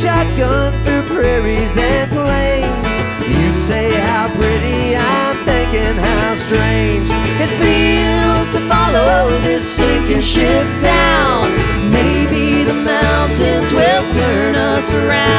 shotgun through prairies and plains. You say how pretty, I'm thinking how strange it feels to follow this sinking ship down. Maybe the mountains will turn us around.